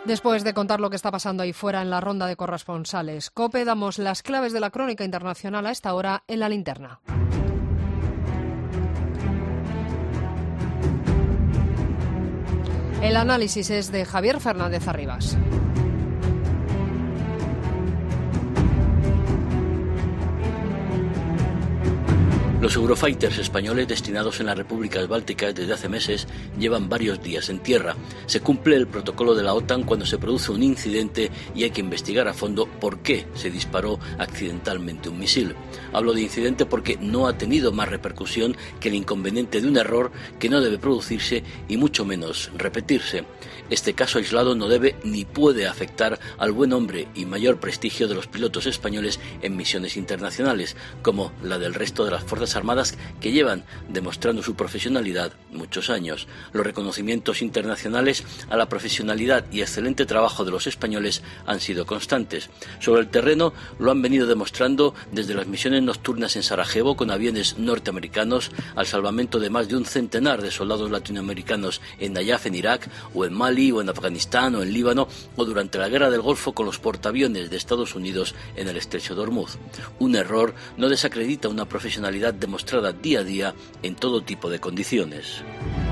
Después de contar lo que está pasando ahí fuera en la ronda de corresponsales, COPE, damos las claves de la crónica internacional a esta hora en la linterna. El análisis es de Javier Fernández Arribas. Los Eurofighters españoles destinados en las repúblicas bálticas desde hace meses llevan varios días en tierra. Se cumple el protocolo de la OTAN cuando se produce un incidente y hay que investigar a fondo por qué se disparó accidentalmente un misil. Hablo de incidente porque no ha tenido más repercusión que el inconveniente de un error que no debe producirse y mucho menos repetirse. Este caso aislado no debe ni puede afectar al buen nombre y mayor prestigio de los pilotos españoles en misiones internacionales, como la del resto de las fuerzas armadas que llevan demostrando su profesionalidad muchos años. Los reconocimientos internacionales a la profesionalidad y excelente trabajo de los españoles han sido constantes. Sobre el terreno lo han venido demostrando desde las misiones nocturnas en Sarajevo con aviones norteamericanos al salvamento de más de un centenar de soldados latinoamericanos en Nayaf en Irak o en Mali o en Afganistán o en Líbano o durante la guerra del Golfo con los portaaviones de Estados Unidos en el estrecho de Ormuz. Un error no desacredita una profesionalidad demostrada día a día en todo tipo de condiciones.